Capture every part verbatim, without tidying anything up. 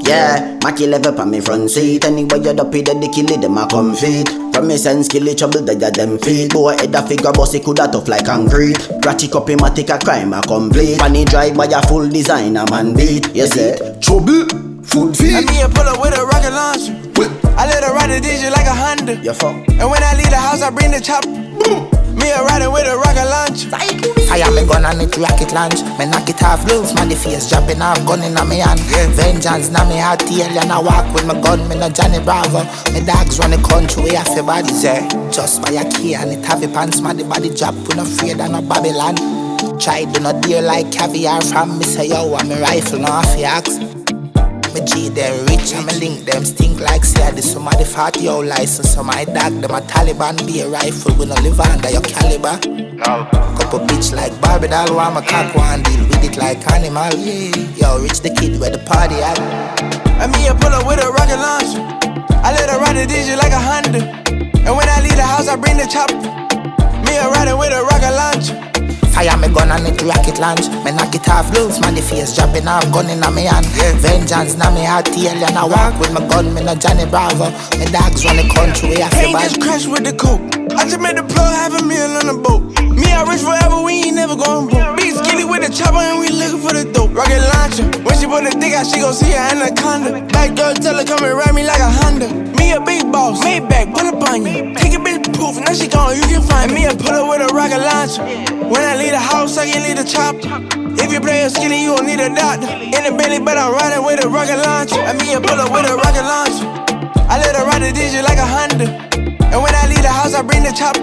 Yeah, Mackie level on me front seat. Anyway you dopey the kill it, them a come feet. From me sense kill it trouble that them feet. Boy head a figure bossy coulda tough like concrete. Ratchet copy matic a crime a complete. Funny drive by a full designer man beat. You see trouble, food feet. And me a pull up with a rocket launcher. I let her ride the D J like a Honda. You fuck. And when I leave the house I bring the chopper. Me a riding with a rocket launcher. Fire me gun and it rocket launch. Me knock it off loose, man the face jumping off. Gun in me hand, yeah. Vengeance na me heart tail. And I walk with my gun, me no Johnny Bravo. Me dogs run the country, we have your body say. Just by a key and it have a pants. Man the body drop, we no afraid of no Babylon. Try do not deal like caviar from me say yo. And me rifle no off your axe. Me G them rich and me link them stink like say this some of the forty old license. So my dog them a Taliban be a rifle. We no live under your caliber. No. Couple bitch like Barbie doll, who I'm a cock one deal with it like animal. Yeah. Yo, rich the kid where the party at. And me a pull up with a rocket launcher. I let her ride the D J like a Honda. And when I leave the house I bring the chopper. Me a riding with a rocket launcher. Fire me gun and it rocket launch. Me knock it off loose, man the face dropping off. Gun in me hand, yeah. Vengeance na me heart tail. And I walk with my gun, me no Johnny Bravo. Me dogs run the country, we have your Can't just crash with the coke. I just made the plug, half a meal on the boat. Me I rich forever, we ain't never going broke. Big skinny with the chopper and we looking for the dope. Rocket launcher, when she put the dick out, she gon' see her anaconda. Back girl tell her come and ride me like a Honda. Me a big boss, Maybach, put up on you. Take a bitch proof, now she gone, you can find me. A pull up with a rocket launcher. When I leave the house, I can leave the chopper. If you play a skinny, you gon' need a doctor. In the belly, but I'm riding with a rocket launcher. I mean, a pull up with a rocket launcher. I let her ride the D J like a Honda. And when I leave the house, I bring the chopper.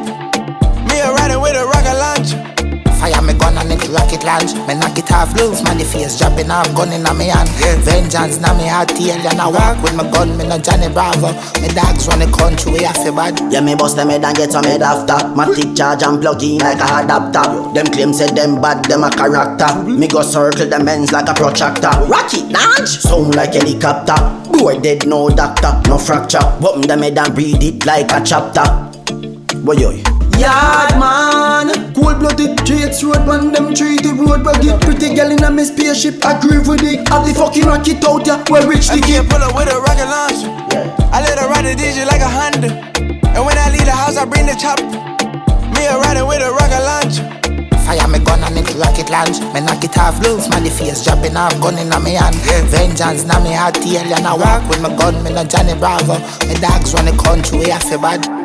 Me a riding with a rocket launcher. Fire me gun and it rocket launch. Me knock it off loose, man the face dropping off. Gun in me hand, yeah. Vengeance na me heart tail. And I walk with my gun, me no Johnny Bravo. Me dogs run the country, we have your bad. Yeah, me bust them head and get some head after. Matic charge and plug in like a adapter. Them claim say them bad, them a character. Me go circle them ends like a protractor. Rocket launch, sound like helicopter. Boy dead, no doctor, no fracture. Button them head and breathe it like a chapter. Boy yo. Yard man, cold-blooded traits road man, them treat the road but get pretty girl in a me spaceship, agree with it. Have the fucking rocket out ya, where rich the kid. I pull up with a rocket launcher. Yeah. I let her ride the D J like a Honda. And when I leave the house, I bring the chopper. Me a riding with a rocket launcher. Fire me gun and it rocket launch. Me knock it off loose, man the face dropping off. Gun in me hand, yeah. Vengeance na me heart tail. And I walk with my gun, me no Johnny Bravo. Me dogs run the country, we have your bad.